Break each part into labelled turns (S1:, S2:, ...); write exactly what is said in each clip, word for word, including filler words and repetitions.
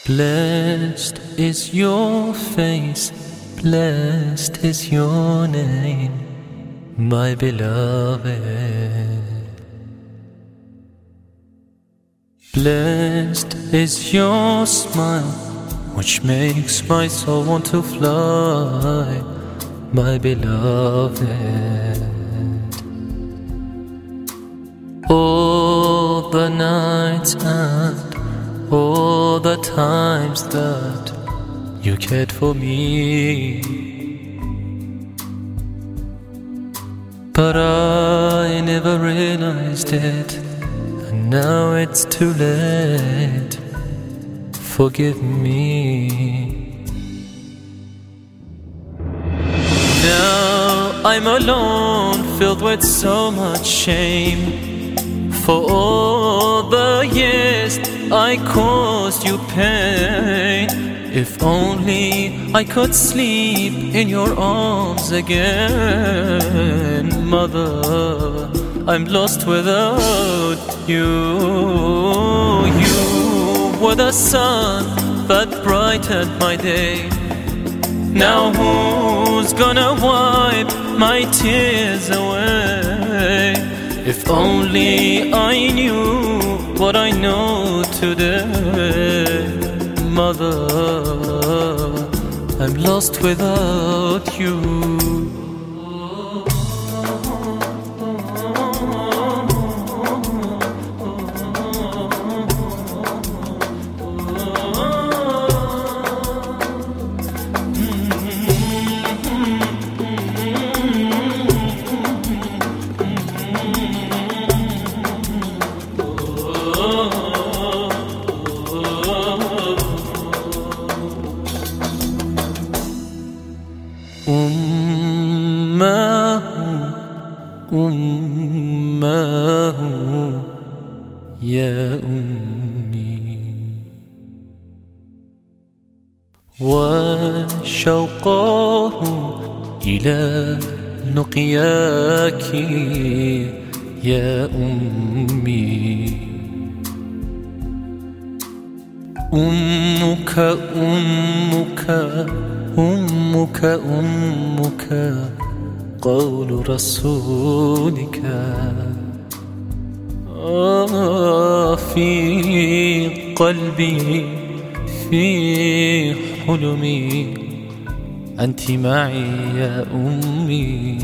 S1: Blessed is your face, blessed is your name, my beloved. Blessed is your smile, which makes my soul want to fly, my beloved. All the nights and all the times that you cared for me, but I never realized it, and now it's too late. Forgive me. Now I'm alone, filled with so much shame, for all the years I caused you pain. If only I could sleep in your arms again. Mother, I'm lost without you. You were the sun that brightened my day. Now who's gonna wipe my tears away? If only I knew what I know today. Mother, I'm lost without you. أمه أمه يا أمي، وشوقه إلى لقياك يا أمي. أمك أمك أمك أمك قول رسولك. آه في قلبي في حلمي أنت معي يا أمي.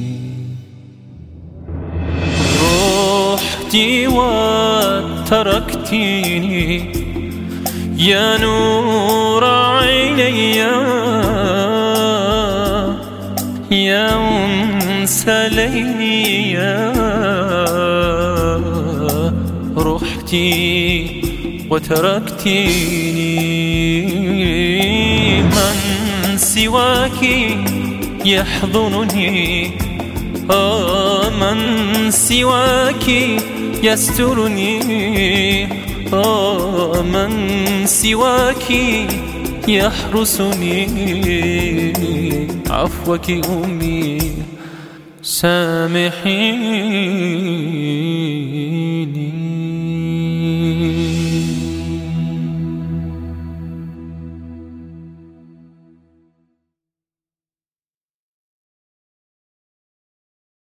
S1: رحتي وتركتيني يا نور عيني، يا أنس ليلي. رحتي وتركتيني، من سواك يحضنني، آه من سواك يسترني، آه من سواك يحرسني. عفوك أمي سامحيني.